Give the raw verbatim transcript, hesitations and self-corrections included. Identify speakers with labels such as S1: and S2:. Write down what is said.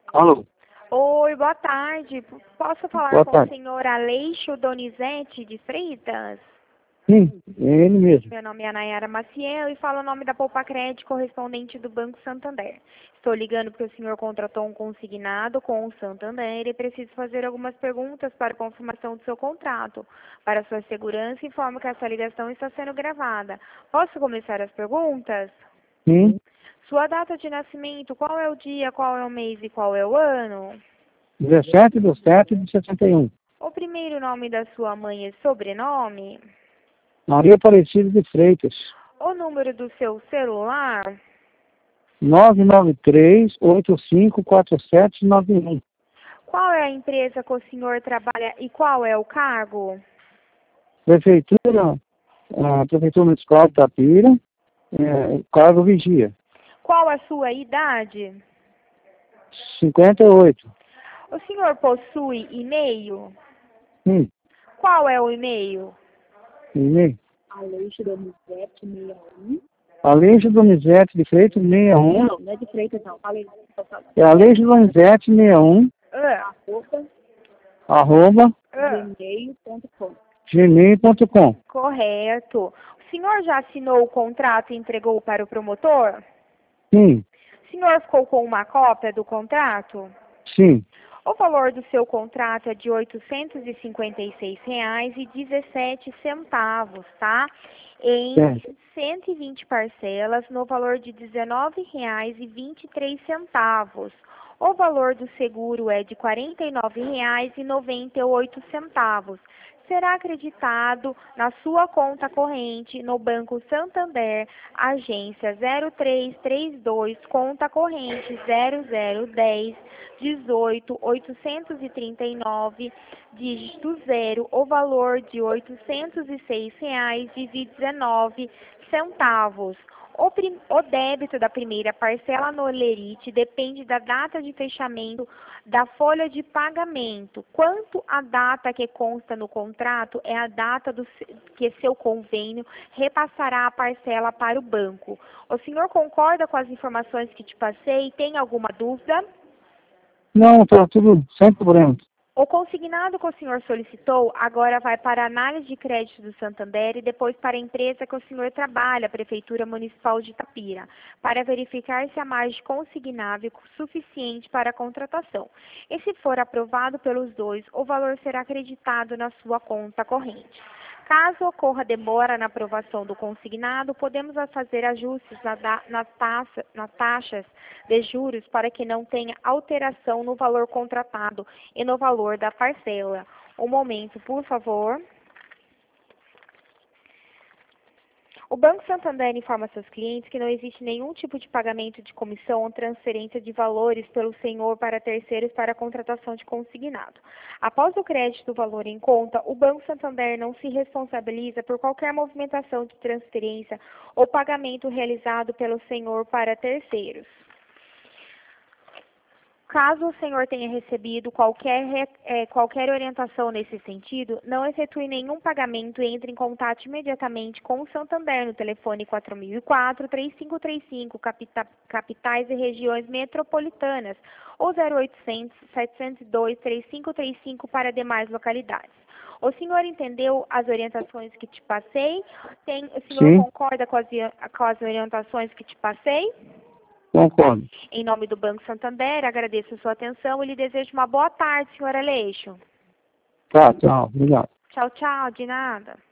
S1: Alô?
S2: Oi, boa tarde. Posso falar
S1: Boa
S2: com
S1: tarde.
S2: o senhor Aleixo Donizete de Freitas?
S1: Sim, é ele mesmo.
S2: Meu nome é Nayara Maciel e falo o nome da Poupa Crédito correspondente do Banco Santander. Estou ligando porque o senhor contratou um consignado com o Santander e preciso fazer algumas perguntas para confirmação do seu contrato. Para sua segurança, informo que essa ligação está sendo gravada. Posso começar as perguntas?
S1: Sim,
S2: Sua data de nascimento, qual é o dia, qual é o mês e qual é o ano?
S1: dezessete de sete de sessenta e um.
S2: O primeiro nome da sua mãe é sobrenome?
S1: Maria Aparecida de Freitas.
S2: O número do seu celular?
S1: nove nove três, oito cinco quatro sete nove um.
S2: Qual é a empresa que o senhor trabalha e qual é o cargo?
S1: Prefeitura, a Prefeitura Municipal de Itapira, é, cargo vigia.
S2: Qual a sua idade?
S1: cinquenta e oito.
S2: O senhor possui e-mail?
S1: Sim,
S2: Qual é o e-mail?
S1: e-mail.
S3: Aleixo Donizete sessenta e um.
S1: Aleixo Donizete de Freitas sessenta e um.
S3: Não, não é de Freitas, não. Falei.
S1: É Aleixo Donizete sessenta e um,
S2: Ah,
S3: Arroba
S1: arroba
S2: ah,
S3: gmail ponto com.
S1: gmail ponto com.
S2: correto. O senhor já assinou o contrato e entregou para o promotor?
S1: Sim,
S2: O senhor ficou com uma cópia do contrato?
S1: sim,
S2: O valor do seu contrato é de oitocentos e cinquenta e seis reais e dezessete centavos, tá? Em
S1: certo.
S2: cento e vinte parcelas no valor de dezenove reais e vinte e três centavos. O valor do seguro é de quarenta e nove reais e noventa e oito centavos. Será acreditado na sua conta corrente no Banco Santander, agência zero três três dois, conta corrente zero zero dez, dezoito, oitocentos e trinta e nove, dígito zero, o valor de oitocentos e seis reais e dezenove centavos. O, prim, o débito da primeira parcela no Lerite depende da data de fechamento da folha de pagamento. Quanto à data que consta no contrato, é a data do, que seu convênio repassará a parcela para o banco. O senhor concorda com as informações que te passei? Tem alguma dúvida?
S1: Não, tá tudo sem problema.
S2: O consignado que o senhor solicitou agora vai para a análise de crédito do Santander e depois para a empresa que o senhor trabalha, a Prefeitura Municipal de Itapira, para verificar se a margem consignável é suficiente para a contratação. E se for aprovado pelos dois, o valor será acreditado na sua conta corrente. Caso ocorra demora na aprovação do consignado, podemos fazer ajustes na, na taxa, nas taxas de juros para que não tenha alteração no valor contratado e no valor da parcela. Um momento, por favor. O Banco Santander informa seus clientes que não existe nenhum tipo de pagamento de comissão ou transferência de valores pelo senhor para terceiros para a contratação de consignado. Após o crédito do valor em conta, o Banco Santander não se responsabiliza por qualquer movimentação de transferência ou pagamento realizado pelo senhor para terceiros. Caso o senhor tenha recebido qualquer, é, qualquer orientação nesse sentido, não efetue nenhum pagamento e entre em contato imediatamente com o Santander no telefone quatro mil e quatro, três cinco três cinco, capita, capitais e regiões metropolitanas, ou zero oitocentos, setecentos e dois, três cinco três cinco para demais localidades. O senhor entendeu as orientações que te passei? Tem, o senhor
S1: Sim,
S2: concorda com as, com as orientações que te passei?
S1: concordo.
S2: Em nome do Banco Santander, agradeço a sua atenção e lhe desejo uma boa tarde, senhor Aleixo.
S1: Tá, tchau, obrigado.
S2: Tchau, tchau, de nada.